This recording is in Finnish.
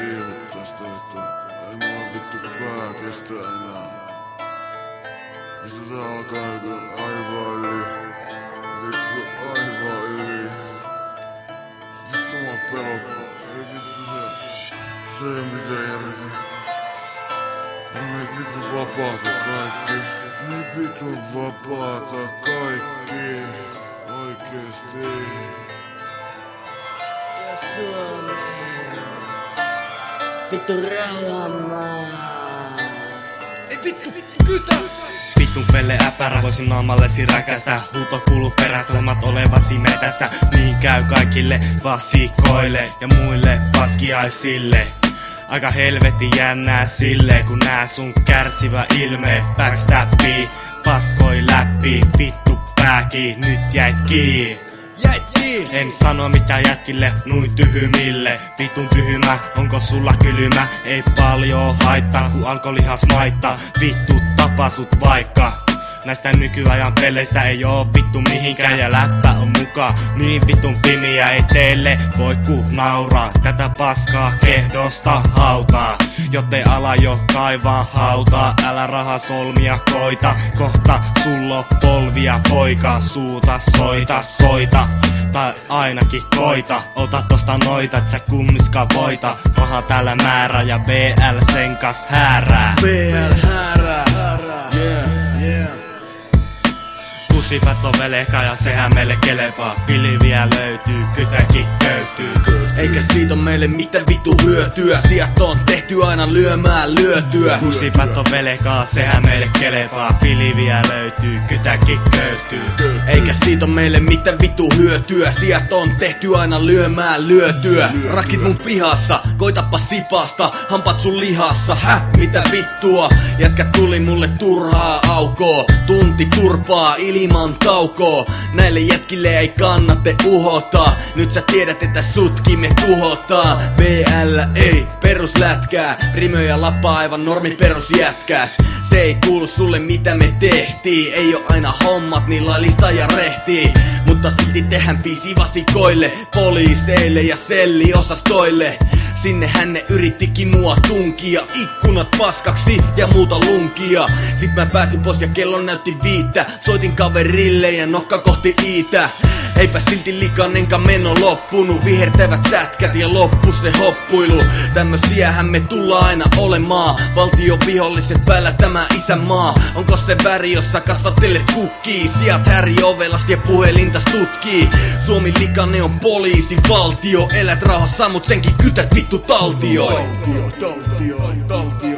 kiivut tästä vittu. Ei mulla vittu pää kestä enää. Mistä tää alkaa joku aivan yli. Vittu aivan yli. Vittu mua pelottaa. Ei vittu se ei mitään järkeä. On niin vittu vapaata kaikki. Niin vittu vapaata kaikki. Oikeesti. Vittu rauhamaa. Ei vittu, kytä! Vittun pelle äpärä, voisin naamallesi räkästä. Huuto kuuluu perästä, huomaat olevasi metässä. Niin käy kaikille vasikoille ja muille paskiaisille. Aika helvetti jännää sille, kun nää sun kärsivä ilme. Backstappii, paskoi läpi, vittu pääki, nyt jäit kiinni. En sano mitään jätkille, nuin tyhmille. Vitun tyhmä, onko sulla kylmä? Ei paljon haittaa, kun alkolihas maittaa. Vittu tapa sut vaikka. Näistä nykyajan peleistä ei oo vittu mihinkään ja läppä on mukaan. Niin vitun pimiä ei teille voi ku nauraa. Tätä paskaa kehdosta hautaa, jottei ala jo kaivaa hautaa. Älä rahasolmia koita, kohta sulla polvia poika. Suuta soita, tai ainakin koita. Ota tosta noita, et sä kummiskaan voita. Raha täällä määrä ja BL sen kas häärää. BL häärää, yeah. Kusipät on veleka ja sehän meille kelepaa. Pilviä löytyy, kytäkin köyhtyy. Eikä siitä on meille mitään vitu hyötyä. Sieltä on tehty aina lyömään lyötyä. Kusipät on velekaa, sehän meille kelepaa. Pilviä löytyy, kytäkin köyhtyy. Eikä siitä on meille mitään vitu hyötyä. Sieltä on tehty aina lyömään lyötyä. Rakit mun pihassa, koitapa sipasta. Hampat sun lihassa, mitä vittua? Jätkä tuli mulle turhaa aukoo. Tunti turpaa ilman taukoo. Näille jätkille ei kannatte uhota. Nyt sä tiedät, että sutkin me tuhotaan. BL ei peruslätkää. Primö ja lappa aivan normi perusjätkät. Se ei kuulu sulle mitä me tehtiin. Ei oo aina hommat niin laillista ja rehtii. Mutta silti tehdään biisi vasikoille, poliiseille ja selliosastoille. Sinnehän ne yrittikin mua tunkia. Ikkunat paskaksi ja muuta lunkia. Sit mä pääsin pois ja kello näytti 5. Soitin kaverille ja nokka kohti iitä. Eipä silti likanenkaan meno loppunut. Vihertävät sätkät ja loppu se hoppuilu. Tämmösiähän me tullaan aina olemaan. Valtion viholliset päällä tämä isänmaa. Onko se väri jossa kasvattelet kukkii? Sijat häri ovelas ja puhelintas tutkii. Suomi likane on poliisi valtio. Elät rauhassa mut senkin kytät vittu taltio. Taltio.